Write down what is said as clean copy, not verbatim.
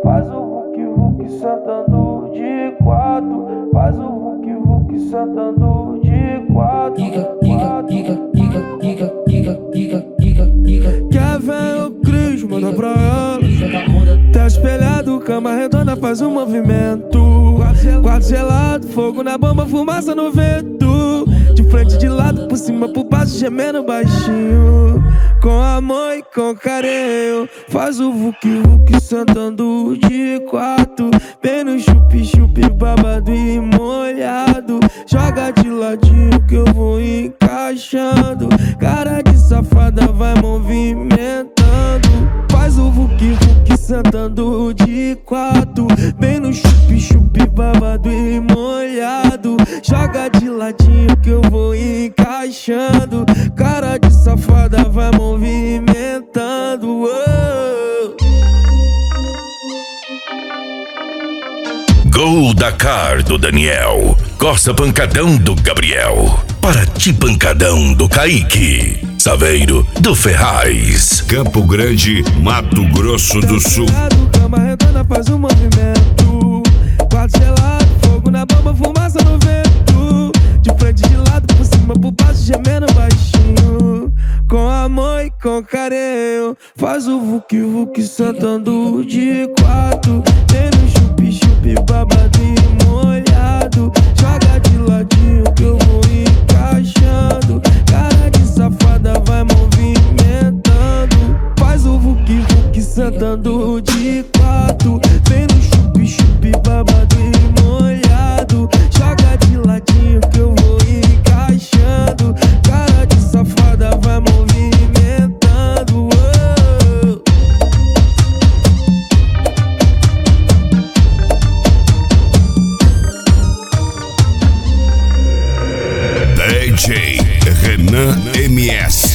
Faz o vuc-vuc sentando de quatro. Faz o vuc-vuc sentando de quatro. Quer ver o Cris, manda pra ela. Tá espelhado, cama redonda, faz um movimento. Quarto gelado, fogo na bomba, fumaça no vento. De frente, de lado, por cima, por baixo, gemendo baixinho. Com amor e com carinho. Faz o vuc-vuc sentando de quatro. Bem no chup-chup, babado e molhado. Joga de ladinho que eu vou encaixando. Cara de safada vai movimentando. Faz o vuc-vuc sentando de quatro. Bem no chup-chup, babado e molhado. Joga de ladinho que eu vou encaixando. Cara de safada vai movimentando. Gol da Car do Daniel. Corsa Pancadão do Gabriel. Paraty Pancadão do Kaique. Saveiro do Ferraz. Campo Grande, Mato Grosso do Sul. Cama redonda faz um movimento. Quarto gelado, fogo na bomba, fumaça no vento. De frente, de lado, por cima, por baixo, gemendo baixinho. Com amor e com carinho. Faz o vuc-vuc sentando de quatro. Tem no chup-chup, babado e molhado. Joga de ladinho que eu vou encaixando. Cara de safada vai movimentando. Faz o vuc-vuc sentando de quatro. Vem no chup-chup, babado e molhado. Joga de ladinho que eu vou encaixando. Cara de safada vai movimentando. DJ Renan MS.